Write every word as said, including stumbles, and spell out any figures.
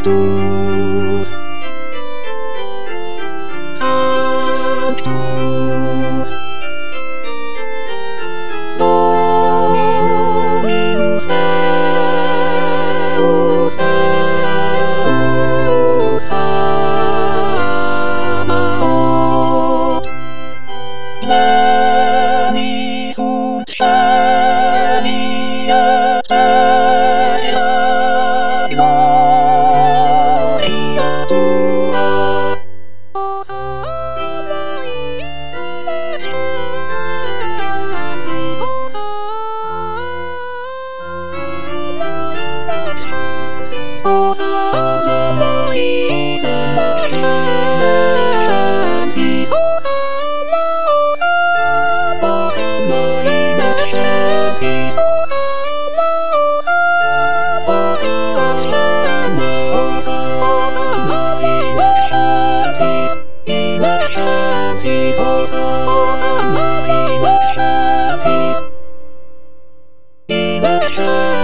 Sanctus, Sanctus, Dominus Deus, Deus Sabaoth, Pleni sunt Celia Terra, gloria tua, Hosanna in excelsis, Hosanna in excelsis, Hosanna, Hosanna in excelsis, Hosanna, Hosanna, Hosanna in excelsis, in excelsis, Hosanna in excelsis, in excelsis.